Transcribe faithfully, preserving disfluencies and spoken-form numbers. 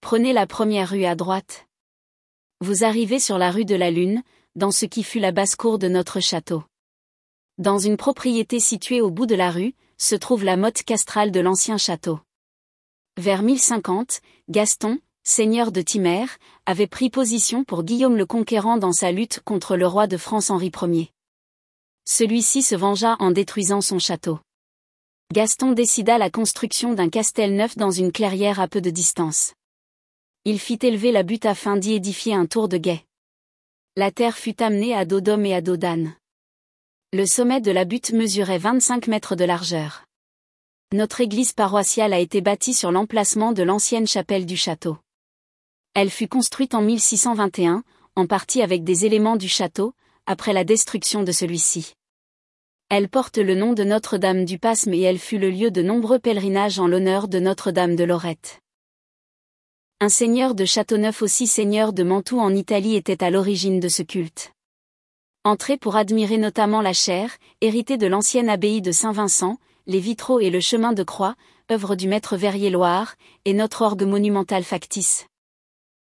Prenez la première rue à droite. Vous arrivez sur la rue de la Lune, dans ce qui fut la basse-cour de notre château. Dans une propriété située au bout de la rue, se trouve la motte castrale de l'ancien château. Vers mille cinquante, Gaston, seigneur de Thimer, avait pris position pour Guillaume le Conquérant dans sa lutte contre le roi de France Henri Ier. Celui-ci se vengea en détruisant son château. Gaston décida la construction d'un castel neuf dans une clairière à peu de distance. Il fit élever la butte afin d'y édifier un tour de guet. La terre fut amenée à dos d'homme et à dos d'âne. Le sommet de la butte mesurait vingt-cinq mètres de largeur. Notre église paroissiale a été bâtie sur l'emplacement de l'ancienne chapelle du château. Elle fut construite en mille six cent vingt et un, en partie avec des éléments du château, après la destruction de celui-ci. Elle porte le nom de Notre-Dame du Pasme et elle fut le lieu de nombreux pèlerinages en l'honneur de Notre-Dame de Lorette. Un seigneur de Châteauneuf, aussi seigneur de Mantoue en Italie, était à l'origine de ce culte. Entrez pour admirer notamment la chaire, héritée de l'ancienne abbaye de Saint-Vincent, les vitraux et le chemin de croix, œuvre du maître Verrier-Loire, et notre orgue monumental factice.